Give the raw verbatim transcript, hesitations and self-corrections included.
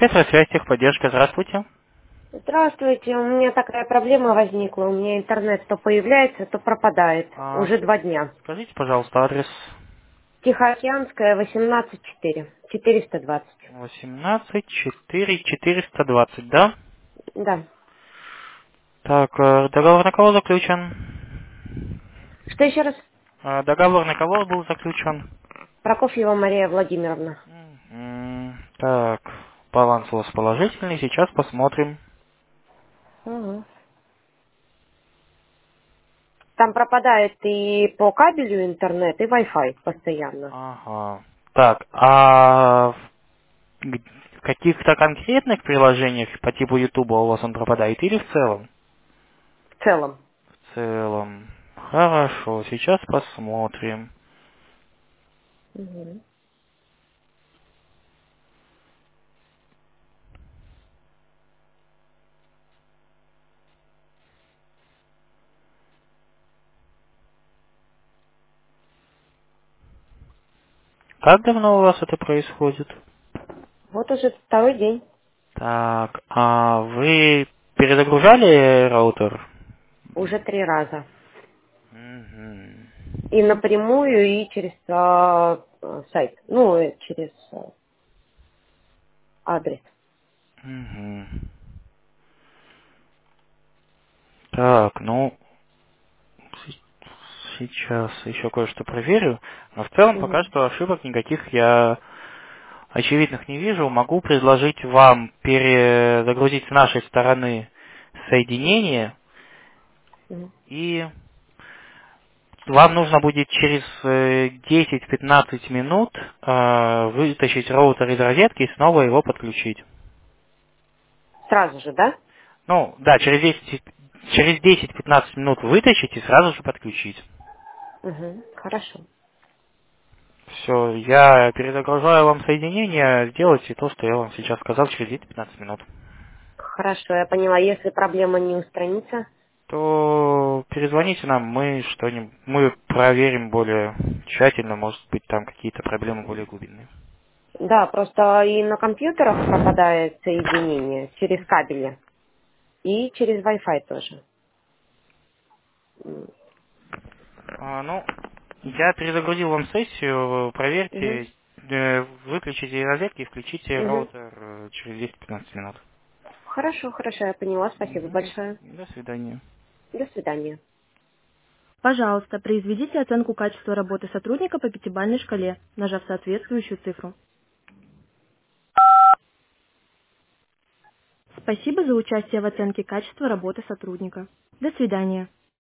Спецсвязь, техподдержка, здравствуйте. Здравствуйте, у меня такая проблема возникла. У меня интернет то появляется, то пропадает. А, Уже ск- два дня. скажите, пожалуйста, адрес Тихоокеанская, восемнадцать четыре, четыреста двадцать. восемнадцать четыре четыреста двадцать, да? Да. Так, э, договор на кого заключен? Что еще раз? Э, Договор на кого был заключен? Прокофьева Мария Владимировна. М, Так, баланс у вас положительный, сейчас посмотрим. Ага. Там пропадает и по кабелю интернет, и Wi-Fi постоянно. Ага. Так, а в г- в каких-то конкретных приложениях по типу YouTube у вас он пропадает или в целом? В целом. В целом. Хорошо, сейчас посмотрим. Мгм. Как давно у вас это происходит? Вот уже второй день. Так, а вы перезагружали раутер? Уже три раза. Мгм. И напрямую, и через а, а, сайт. Ну, э, через а, адрес. Мгм. Так, ну, с- сейчас еще кое-что проверю. Но в целом пока Мгм. что ошибок никаких я очевидных не вижу. Могу предложить вам перезагрузить с нашей стороны соединение, Мгм. и вам нужно будет через э, десять-пятнадцать минут э, вытащить роутер из розетки и снова его подключить. Сразу же, да? Ну, да, через десять через десять-пятнадцать минут вытащить и сразу же подключить. Угу. Хорошо. Все, я перезагружаю вам соединение, сделайте то, что я вам сейчас сказал, через десять-пятнадцать минут. Хорошо, я поняла. Если проблема не устранится, То перезвоните нам, мы что-нибудь, мы проверим более тщательно, может быть, там какие-то проблемы более глубинные. да, просто и на компьютерах пропадает соединение через кабели, и через Wi-Fi тоже. М. А, ну, я перезагрузил вам сессию, Мгм. проверьте, э, выключите розетки и включите Мгм. роутер э, через десять-пятнадцать минут. Хорошо, хорошо, я поняла. Спасибо Мгм. большое. До свидания. До свидания. Пожалуйста, произведите оценку качества работы сотрудника по пятибалльной шкале, нажав соответствующую цифру. Спасибо за участие в оценке качества работы сотрудника. До свидания.